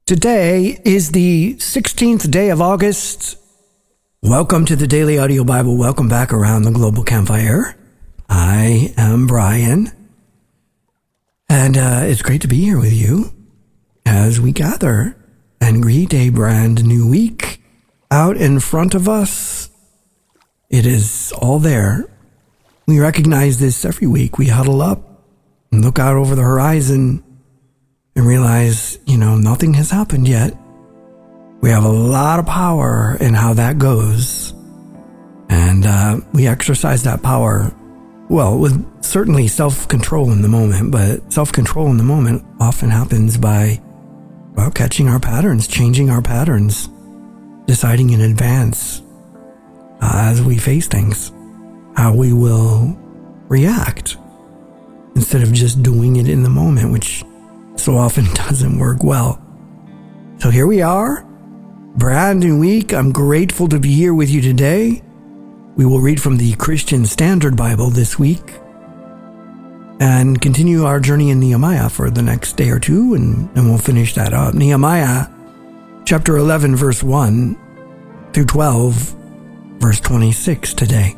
Today is the 16th day of August. Welcome to the Daily Audio Bible. Welcome back around the Global Campfire. I am Brian, and it's great to be here with you as we gather and greet a brand new week out in front of us. It is all there. We recognize this every week. We huddle up and look out over the horizon and realize, nothing has happened yet. We have a lot of power in how that goes. And we exercise that power, with certainly self-control in the moment, but self-control in the moment often happens by, catching our patterns, changing our patterns, deciding in advance as we face things, how we will react instead of just doing it in the moment, which so often doesn't work well. So here we are, brand new week. I'm grateful to be here with you today. We will read from the Christian Standard Bible this week and continue our journey in Nehemiah for the next day or two, and we'll finish that up. Nehemiah chapter 11, verse 1 through 12, verse 26 today.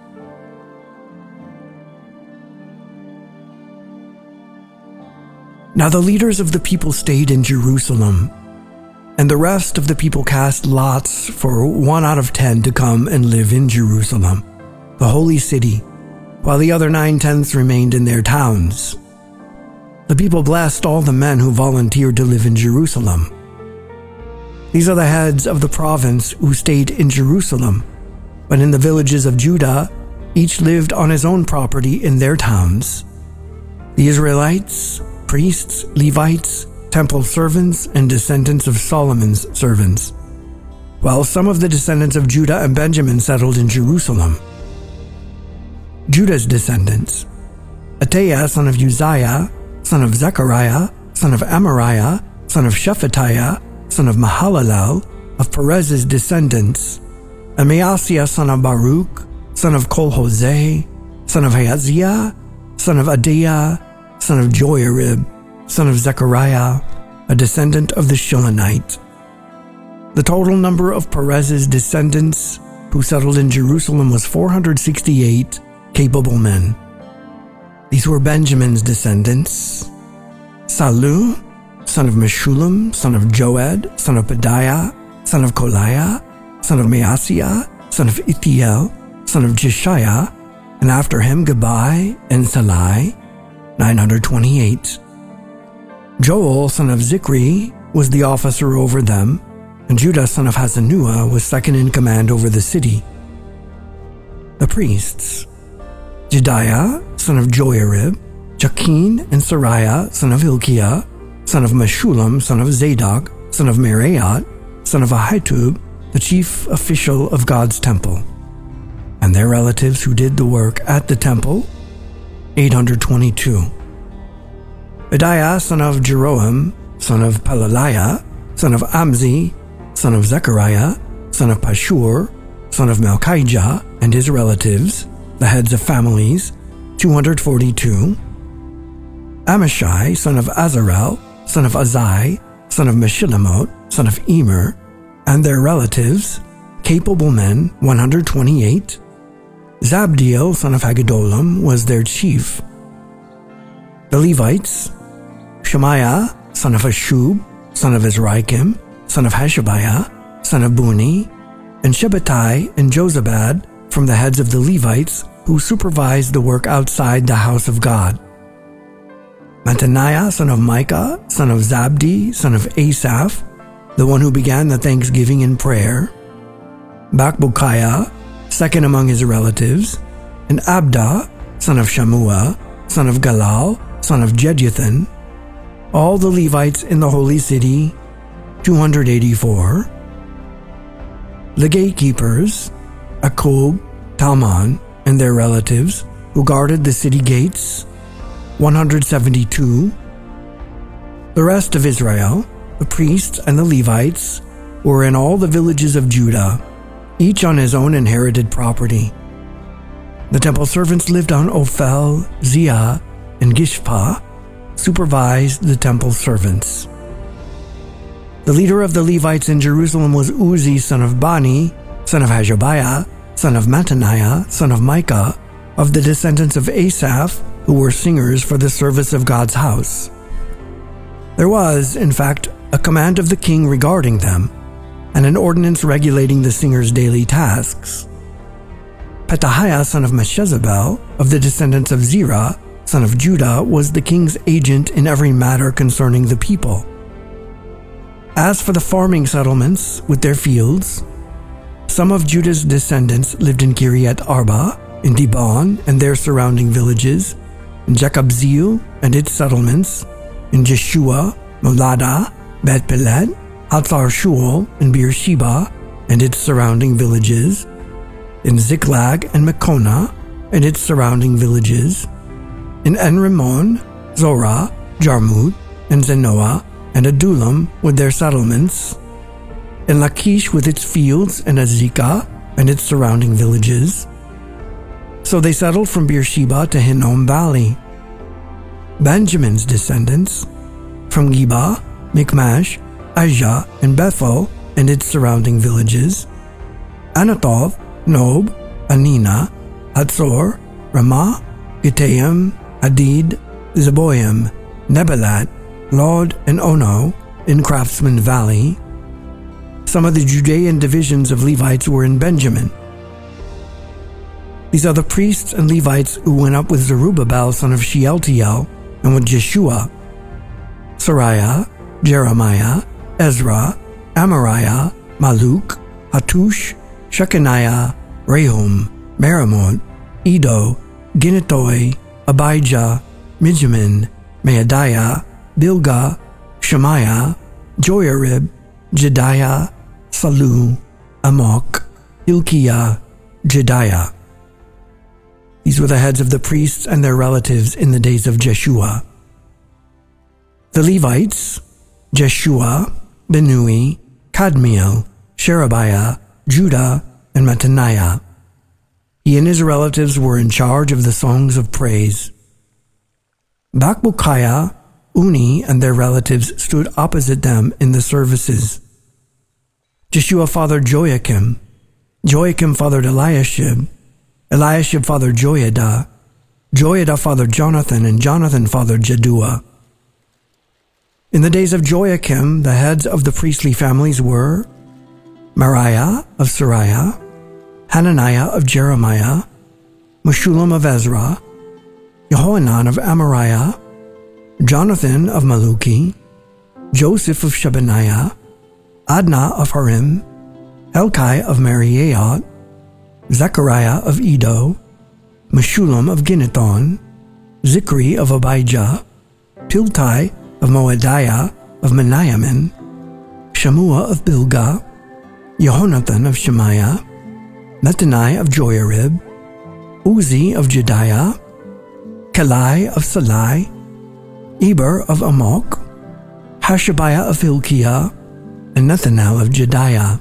Now the leaders of the people stayed in Jerusalem, and the rest of the people cast lots for 1 out of 10 to come and live in Jerusalem, the holy city, while the other 9/10 remained in their towns. The people blessed all the men who volunteered to live in Jerusalem. These are the heads of the province who stayed in Jerusalem, but in the villages of Judah, each lived on his own property in their towns. The Israelites, priests, Levites, temple servants, and descendants of Solomon's servants, while some of the descendants of Judah and Benjamin settled in Jerusalem. Judah's descendants: Ataiah, son of Uzziah, son of Zechariah, son of Amariah, son of Shephatiah, son of Mahalalel, of Perez's descendants; and Maaseiah, son of Baruch, son of Kol-Hoseh, son of Haziah, son of Adaiah, son of Joiarib, son of Zechariah, a descendant of the Shilonite. The total number of Perez's descendants who settled in Jerusalem was 468 capable men. These were Benjamin's descendants: Salu, son of Meshullam, son of Joed, son of Pedaiah, son of Koliah, son of Maaseiah, son of Ithiel, son of Jeshiah, and after him Gabai and Salai, 928. Joel, son of Zichri, was the officer over them, and Judah, son of Hazanuah, was second in command over the city. The priests: Jedaiah, son of Joiarib, Jachin and Sariah, son of Hilkiah, son of Meshullam, son of Zadok, son of Meraiot, son of Ahitub, the chief official of God's temple, and their relatives who did the work at the temple, 822. Pedaiah, son of Jeroham, son of Pelaliah, son of Amzi, son of Zechariah, son of Pashur, son of Malchijah, and his relatives, the heads of families, 242. Amashai, son of Azarel, son of Azai, son of Meshilemot, son of Emer, and their relatives, capable men, 128. Zabdiel, son of Haggedolim, was their chief. The Levites: Shemaiah, son of Hashub, son of Azrikam, son of Hashabiah, son of Buni, and Shabbatai and Jozabad from the heads of the Levites who supervised the work outside the house of God. Mattaniah, son of Micah, son of Zabdi, son of Asaph, the one who began the thanksgiving and prayer. Bakbukiah, second among his relatives, and Abda, son of Shammua, son of Galal, son of Jeduthun, all the Levites in the holy city, 284. The gatekeepers: Akub, Talmon, and their relatives, who guarded the city gates, 172. The rest of Israel, the priests and the Levites, were in all the villages of Judah, each on his own inherited property. The temple servants lived on Ophel, Ziah, and Gishpa, supervised the temple servants. The leader of the Levites in Jerusalem was Uzzi, son of Bani, son of Hashabiah, son of Mattaniah, son of Micah, of the descendants of Asaph, who were singers for the service of God's house. There was, in fact, a command of the king regarding them, and an ordinance regulating the singers' daily tasks. Petahiah, son of Meshezabel, of the descendants of Zerah, son of Judah, was the king's agent in every matter concerning the people. As for the farming settlements with their fields, some of Judah's descendants lived in Kiriath Arba, in Dibon and their surrounding villages, in Jekabzeel and its settlements, in Jeshua, Molada, Bet-Pelet, Hatzar Shual, and Beersheba and its surrounding villages, in Ziklag and Mekona and its surrounding villages, in En-Rimmon, Zorah, Jarmut, and Zenoah, and Adullam with their settlements, in Lachish with its fields, and Azekah and its surrounding villages. So they settled from Beersheba to Hinnom Valley. Benjamin's descendants, from Geba, Michmash, Ajah, and Bethel and its surrounding villages, Anathoth, Nob, Anina, Hatzor, Ramah, Gittaim, Hadid, Zeboim, Nebalat, Lod, and Ono in Craftsman Valley. Some of the Judean divisions of Levites were in Benjamin. These are the priests and Levites who went up with Zerubbabel, son of Shealtiel, and with Jeshua: Sariah, Jeremiah, Ezra, Amariah, Maluk, Hattush, Shechaniah, Rehum, Merimot, Edo, Ginnetoi, Abijah, Mijamin, Maadiah, Bilgah, Shemaiah, Joiarib, Jediah, Salu, Amok, Hilkiah, Jediah. These were the heads of the priests and their relatives in the days of Jeshua. The Levites: Jeshua, Binnui, Kadmiel, Sherebiah, Judah, and Mattaniah. He and his relatives were in charge of the songs of praise. Bakbukiah, Uni, and their relatives stood opposite them in the services. Jeshua fathered Joachim. Joachim fathered Eliashib. Eliashib fathered Joiada. Joiada fathered Jonathan, and Jonathan fathered Jaddua. In the days of Joachim, the heads of the priestly families were Mariah of Sariah, Hananiah of Jeremiah, Meshullam of Ezra, Jehohanan of Amariah, Jonathan of Maluki, Joseph of Shebaniah, Adnah of Harim, Helkai of Mariaot, Zechariah of Edo, Meshullam of Ginnethon, Zikri of Abijah, Tiltai of Moadiah of Meniamin, Shammua of Bilgah, Jehonathan of Shemaiah, Netani of Joiarib, Uzzi of Jediah, Kelai of Salai, Eber of Amok, Hashabiah of Hilkiah, and Nethanel of Jediah.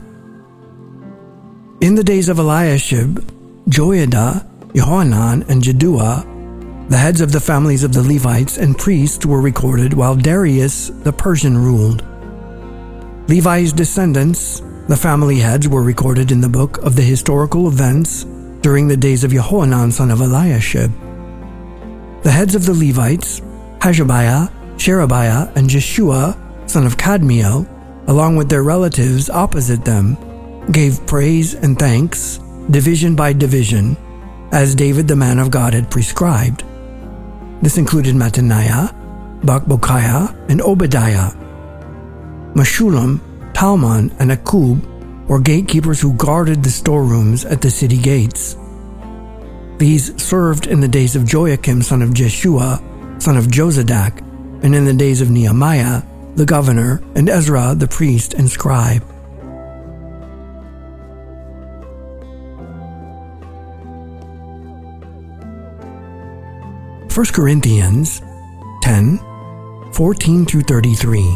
In the days of Eliashib, Joiada, Jehohanan, and Jaddua, the heads of the families of the Levites and priests, were recorded while Darius the Persian ruled. Levi's descendants, the family heads, were recorded in the book of the historical events during the days of Jehohanan son of Eliashib. The heads of the Levites, Hashabiah, Sherebiah, and Jeshua son of Kadmiel, along with their relatives opposite them, gave praise and thanks, division by division, as David the man of God had prescribed. This included Mattaniah, Bakbukiah, and Obadiah. Meshullam, Talmon, and Akub were gatekeepers who guarded the storerooms at the city gates. These served in the days of Joachim son of Jeshua, son of Jozadak, and in the days of Nehemiah, the governor, and Ezra the priest and scribe. First Corinthians 10, 14 through 33.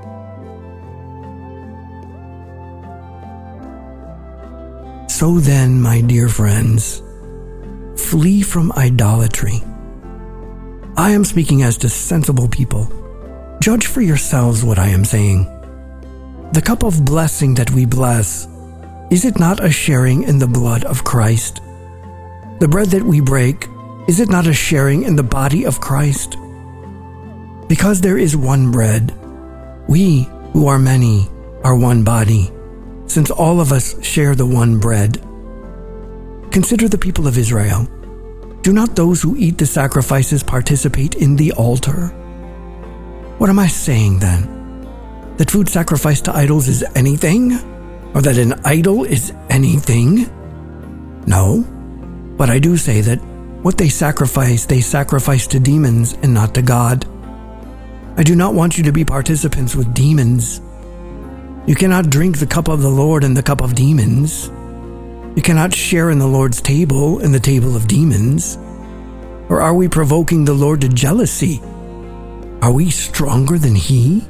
So then, my dear friends, flee from idolatry. I am speaking as to sensible people. Judge for yourselves what I am saying. The cup of blessing that we bless, is it not a sharing in the blood of Christ? The bread that we break, is it not a sharing in the body of Christ? Because there is one bread, we who are many are one body, since all of us share the one bread. Consider the people of Israel. Do not those who eat the sacrifices participate in the altar? What am I saying then? That food sacrificed to idols is anything? Or that an idol is anything? No, but I do say that what they sacrifice to demons and not to God. I do not want you to be participants with demons. You cannot drink the cup of the Lord and the cup of demons. You cannot share in the Lord's table and the table of demons. Or are we provoking the Lord to jealousy? Are we stronger than He?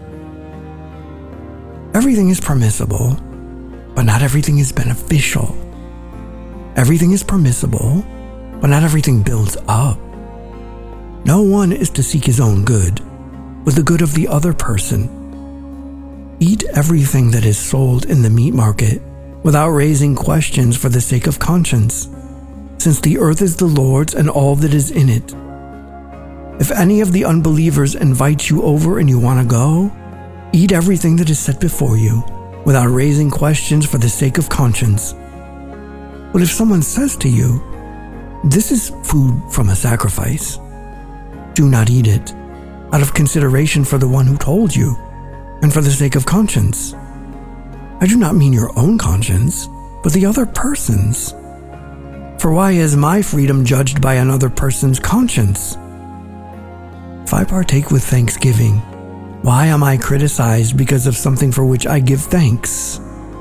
Everything is permissible, but not everything is beneficial. Everything is permissible, but not everything builds up. No one is to seek his own good, but the good of the other person. Eat everything that is sold in the meat market without raising questions for the sake of conscience, since the earth is the Lord's and all that is in it. If any of the unbelievers invite you over and you want to go, eat everything that is set before you without raising questions for the sake of conscience. But if someone says to you, "This is food from a sacrifice," do not eat it, out of consideration for the one who told you, and for the sake of conscience. I do not mean your own conscience, but the other person's. For why is my freedom judged by another person's conscience? If I partake with thanksgiving, why am I criticized because of something for which I give thanks?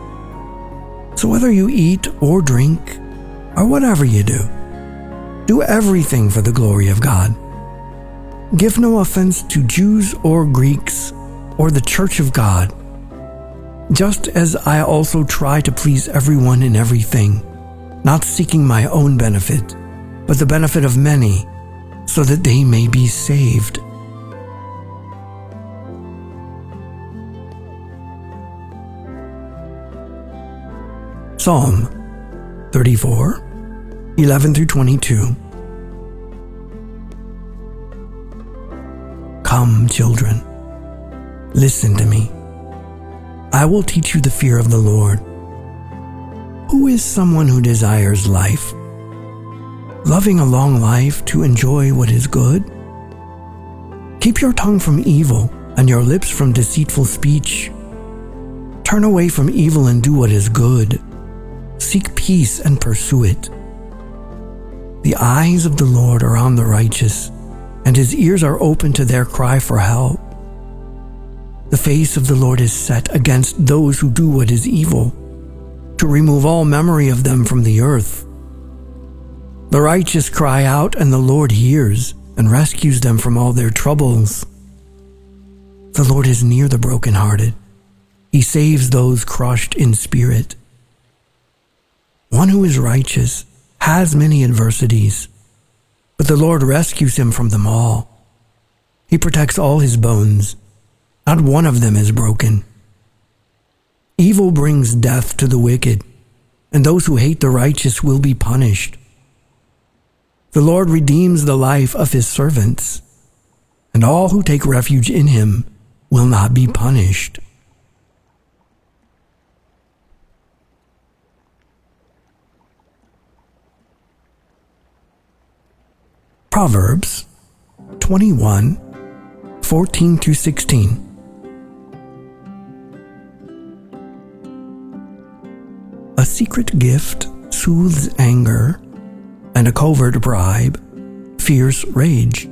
So whether you eat or drink, or whatever you do everything for the glory of God. Give no offense to Jews or Greeks or the church of God, just as I also try to please everyone in everything, not seeking my own benefit, but the benefit of many, so that they may be saved. Psalm 34, 11-22. Come, children, listen to me. I will teach you the fear of the Lord. Who is someone who desires life, loving a long life to enjoy what is good? Keep your tongue from evil and your lips from deceitful speech. Turn away from evil and do what is good. Seek peace and pursue it. The eyes of the Lord are on the righteous, and His ears are open to their cry for help. The face of the Lord is set against those who do what is evil, to remove all memory of them from the earth. The righteous cry out, and the Lord hears and rescues them from all their troubles. The Lord is near the brokenhearted. He saves those crushed in spirit. One who is righteous has many adversities, but the Lord rescues him from them all. He protects all his bones. Not one of them is broken. Evil brings death to the wicked, and those who hate the righteous will be punished. The Lord redeems the life of His servants, and all who take refuge in Him will not be punished. Proverbs 21, 14-16. A secret gift soothes anger, and a covert bribe fierce rage.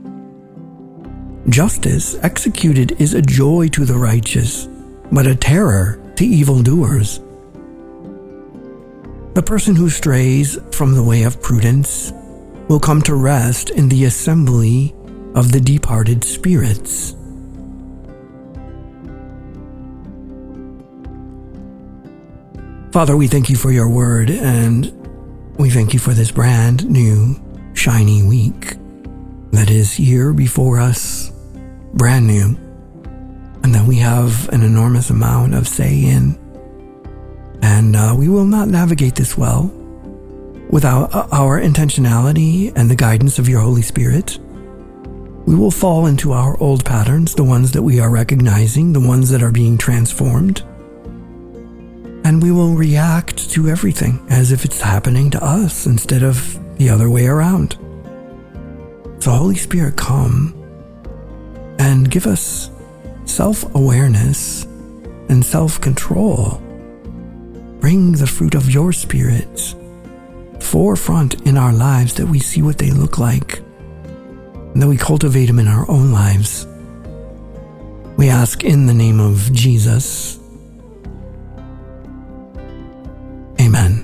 Justice executed is a joy to the righteous, but a terror to evildoers. The person who strays from the way of prudence will come to rest in the assembly of the departed spirits. Father, we thank You for Your word, and we thank You for this brand new, shiny week that is here before us, brand new. and that we have an enormous amount of say in. And we will not navigate this well without our intentionality and the guidance of your Holy Spirit. We will fall into our old patterns, the ones that we are recognizing, the ones that are being transformed. And we will react to everything as if it's happening to us instead of the other way around. So Holy Spirit, come and give us self-awareness and self-control. Bring the fruit of your Spirit forefront in our lives, that we see what they look like, and that we cultivate them in our own lives. We ask in the name of Jesus. Amen.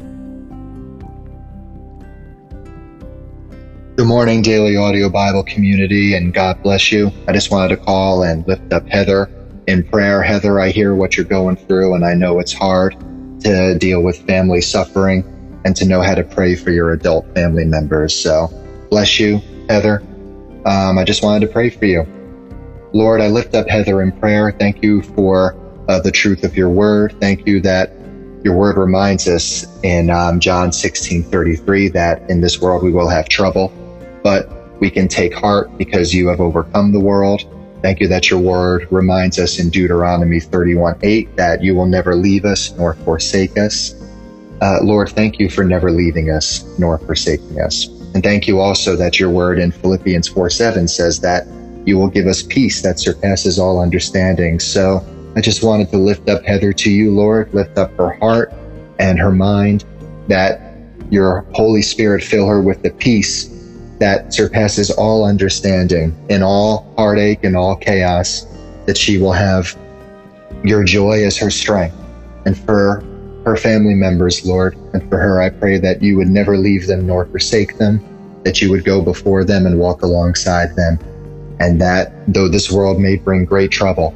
Good morning, Daily Audio Bible community, and God bless you. I just wanted to call and lift up Heather in prayer. Heather, I hear what you're going through, and I know it's hard to deal with family suffering and to know how to pray for your adult family members. So bless you, Heather. I just wanted to pray for you. Lord, I lift up Heather in prayer. Thank you for the truth of your word. Thank you that your word reminds us in John 16:33 that in this world we will have trouble, but we can take heart because you have overcome the world. Thank you that your word reminds us in Deuteronomy 31:8 that you will never leave us nor forsake us. Lord, thank you for never leaving us nor forsaking us. And thank you also that your word in Philippians 4:7 says that you will give us peace that surpasses all understanding. So I just wanted to lift up Heather to you, Lord, lift up her heart and her mind, that your Holy Spirit fill her with the peace that surpasses all understanding in all heartache and all chaos, that she will have your joy as her strength. And for her family members, Lord, and for her, I pray that you would never leave them nor forsake them, that you would go before them and walk alongside them, and that though this world may bring great trouble,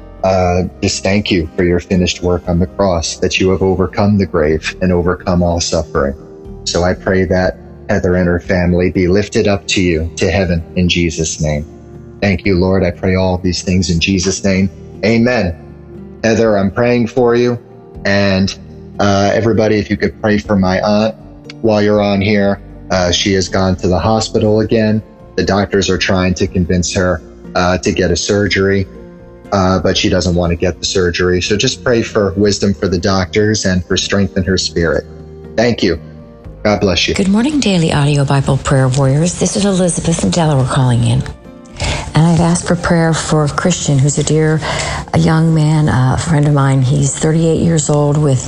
just thank you for your finished work on the cross, that you have overcome the grave and overcome all suffering. So I pray that Heather and her family be lifted up to you, to heaven, in Jesus' name. Thank you, Lord. I pray all these things in Jesus' name. Amen. Heather, I'm praying for you. And everybody, if you could pray for my aunt while you're on here. She has gone to the hospital again. The doctors are trying to convince her to get a surgery, but she doesn't want to get the surgery. So just pray for wisdom for the doctors and for strength in her spirit. Thank you. God bless you. Good morning, Daily Audio Bible Prayer Warriors. This is Elizabeth from Delaware calling in. And I've asked for prayer for Christian, who's a young man, a friend of mine. He's 38 years old with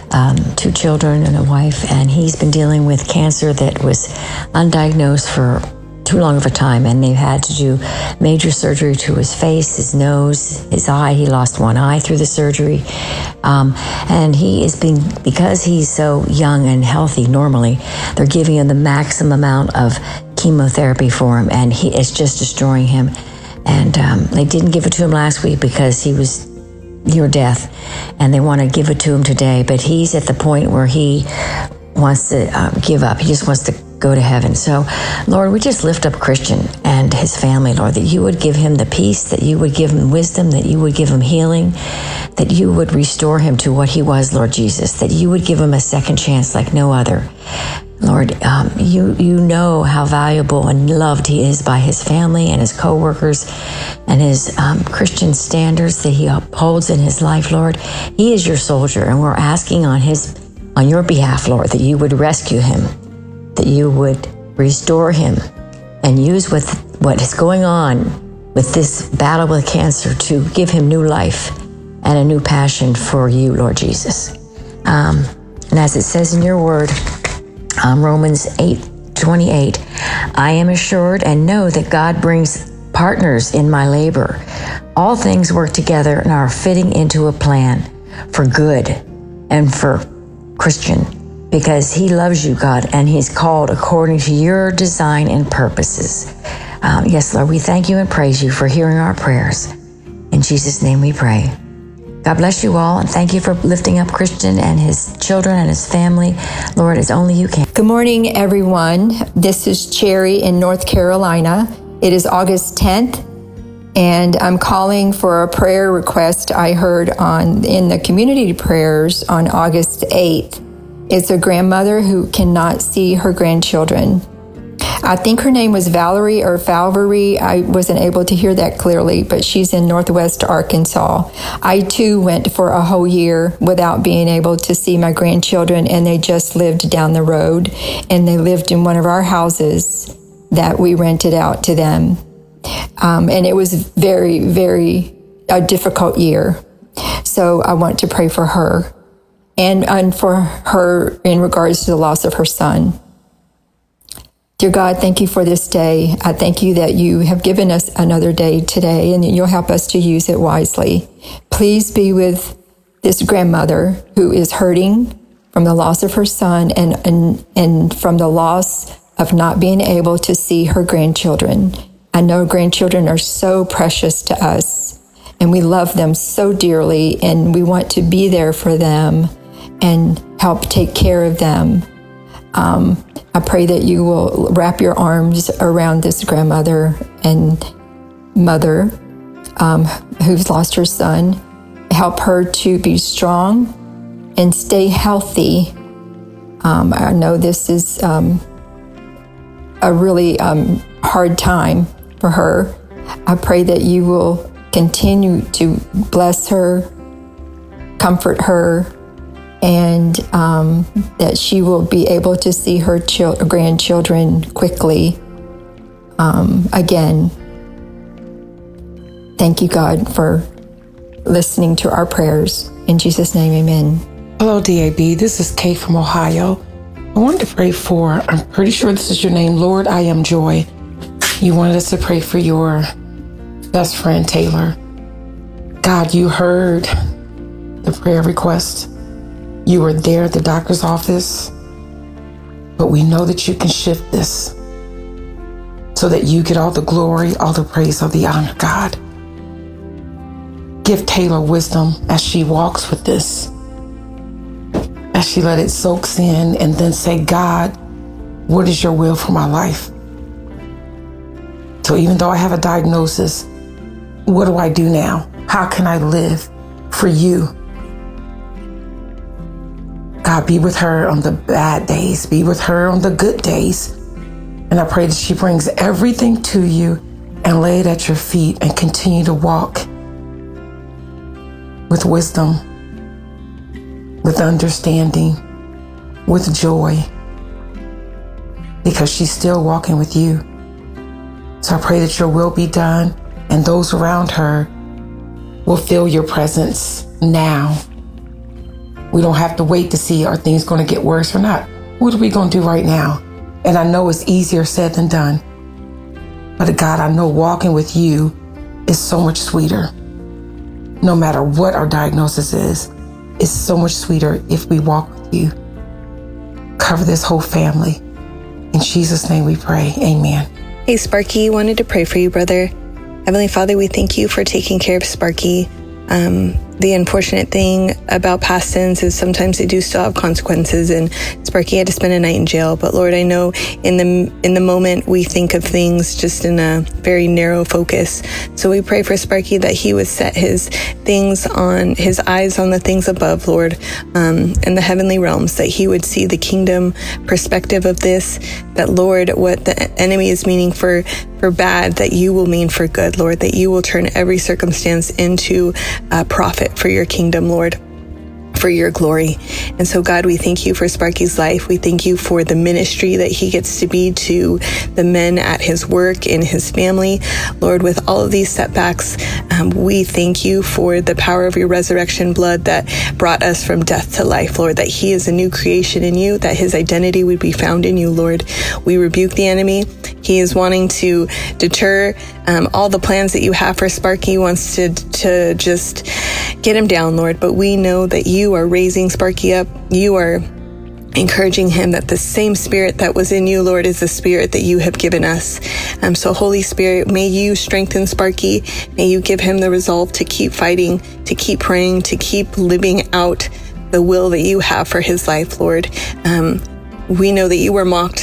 2 children and a wife, and he's been dealing with cancer that was undiagnosed for too long of a time, and they've had to do major surgery to his face, his nose, his eye. He lost one eye through the surgery. And he is being, because he's so young and healthy normally, they're giving him the maximum amount of chemotherapy for him, and it's just destroying him. And they didn't give it to him last week because he was near death, and they want to give it to him today, but he's at the point where he wants to give up. He just wants to go to heaven. So, Lord, we just lift up Christian and his family, Lord, that you would give him the peace, that you would give him wisdom, that you would give him healing, that you would restore him to what he was, Lord Jesus, that you would give him a second chance like no other. Lord, you know how valuable and loved he is by his family and his co-workers and his Christian standards that he upholds in his life, Lord. He is your soldier, and we're asking on your behalf, Lord, that you would rescue him, that you would restore him and use what is going on with this battle with cancer to give him new life and a new passion for you, Lord Jesus. And as it says in your word, Romans 8:28, I am assured and know that God brings partners in my labor. All things work together and are fitting into a plan for good and for Christian, because he loves you, God, and he's called according to your design and purposes. Yes, Lord, we thank you and praise you for hearing our prayers. In Jesus' name we pray. God bless you all, and thank you for lifting up Christian and his children and his family, Lord, as only you can. Good morning, everyone. This is Cherry in North Carolina. It is August 10th, And I'm calling for a prayer request I heard in the community prayers on August 8th. It's a grandmother who cannot see her grandchildren. I think her name was Valerie or Falvery. I wasn't able to hear that clearly, but she's in Northwest Arkansas. I too went for a whole year without being able to see my grandchildren, and they just lived down the road, and they lived in one of our houses that we rented out to them. And it was very, very a difficult year. So I want to pray for her and for her in regards to the loss of her son. Dear God, thank you for this day. I thank you that you have given us another day today and that you'll help us to use it wisely. Please be with this grandmother who is hurting from the loss of her son and from the loss of not being able to see her grandchildren. I know grandchildren are so precious to us and we love them so dearly and we want to be there for them and help take care of them. I pray that you will wrap your arms around this grandmother and mother who's lost her son. Help her to be strong and stay healthy. I know this is a really hard time for her. I pray that you will continue to bless her, comfort her, and that she will be able to see her grandchildren quickly again. Thank you, God, for listening to our prayers. In Jesus' name, amen. Hello, DAB. This is Kay from Ohio. I wanted to pray for, I'm pretty sure this is your name, Lord, I Am Joy. You wanted us to pray for your best friend, Taylor. God, you heard the prayer request. You were there at the doctor's office, but we know that you can shift this so that you get all the glory, all the praise, all the honor, God. Give Taylor wisdom as she walks with this, as she let it soak in and then say, God, what is your will for my life? So even though I have a diagnosis, what do I do now? How can I live for you? God, be with her on the bad days. Be with her on the good days. And I pray that she brings everything to you and lay it at your feet and continue to walk with wisdom, with understanding, with joy, because she's still walking with you. So I pray that your will be done and those around her will feel your presence now. We don't have to wait to see are things going to get worse or not. What are we going to do right now? And I know it's easier said than done. But God, I know walking with you is so much sweeter. No matter what our diagnosis is, it's so much sweeter if we walk with you. Cover this whole family. In Jesus' name we pray. Amen. Hey, Sparky, wanted to pray for you, brother. Heavenly Father, we thank you for taking care of Sparky. The unfortunate thing about past sins is sometimes they do still have consequences, and Sparky had to spend a night in jail. But Lord, I know in the moment we think of things just in a very narrow focus. So we pray for Sparky that he would set his eyes on the things above, Lord, in the heavenly realms, that he would see the kingdom perspective of this, that Lord, what the enemy is meaning for bad, that you will mean for good, Lord, that you will turn every circumstance into a profit for your kingdom, Lord, for your glory. And so, God, we thank you for Sparky's life. We thank you for the ministry that he gets to be to the men at his work, in his family. Lord, with all of these setbacks, we thank you for the power of your resurrection blood that brought us from death to life, Lord, that he is a new creation in you, that his identity would be found in you, Lord. We rebuke the enemy. He is wanting to deter all the plans that you have for Sparky. He wants to just get him down, Lord. But we know that you are raising Sparky up. You are encouraging him that the same spirit that was in you, Lord, is the spirit that you have given us. So Holy Spirit, may you strengthen Sparky. May you give him the resolve to keep fighting, to keep praying, to keep living out the will that you have for his life, Lord. We know that you were mocked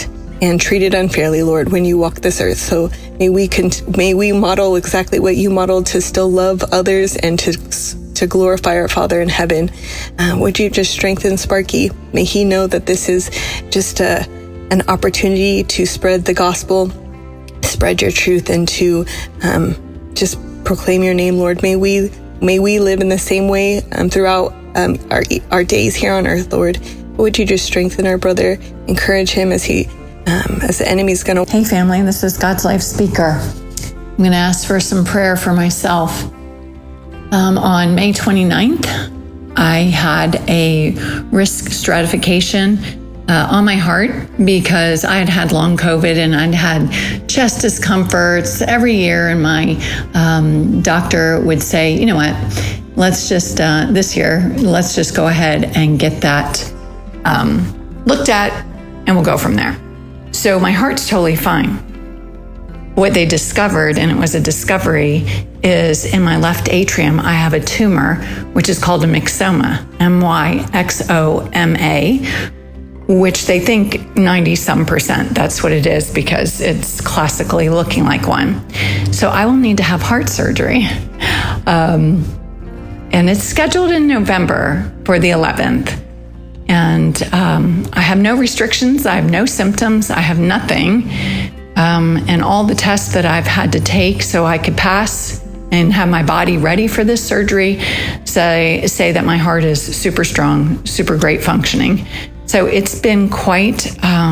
and treated unfairly, Lord, when you walk this earth. So may we model exactly what you modeled, to still love others and to glorify our Father in heaven. Would you just strengthen Sparky? May he know that this is just an opportunity to spread the gospel, spread your truth, and to just proclaim your name, Lord. May we live in the same way throughout our days here on earth, Lord. Would you just strengthen our brother, encourage him as the enemy's going to... Hey family, this is God's Life Speaker. I'm going to ask for some prayer for myself. On May 29th, I had a risk stratification on my heart because I had had long COVID and I'd had chest discomforts every year. And my doctor would say, you know what, let's just, this year, let's just go ahead and get that looked at and we'll go from there. So my heart's totally fine. What they discovered, and it was a discovery, is in my left atrium, I have a tumor, which is called a myxoma, myxoma, which they think 90-some%. That's what it is because it's classically looking like one. So I will need to have heart surgery. And it's scheduled in November for the 11th. And I have no restrictions. I have no symptoms. I have nothing. And all the tests that I've had to take so I could pass and have my body ready for this surgery say that my heart is super strong, super great functioning. So it's been quite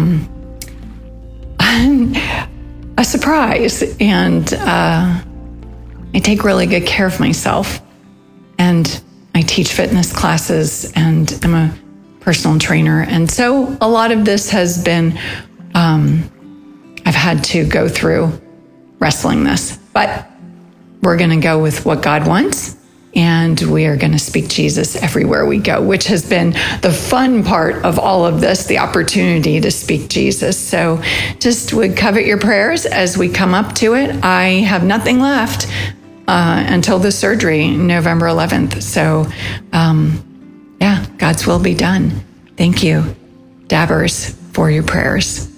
a surprise. And I take really good care of myself. And I teach fitness classes and I'm a personal trainer. And so a lot of this has been, I've had to go through wrestling this, but we're going to go with what God wants. And we are going to speak Jesus everywhere we go, which has been the fun part of all of this, the opportunity to speak Jesus. So just would covet your prayers as we come up to it. I have nothing left until the surgery, November 11th. So, God's will be done. Thank you, Dabbers, for your prayers.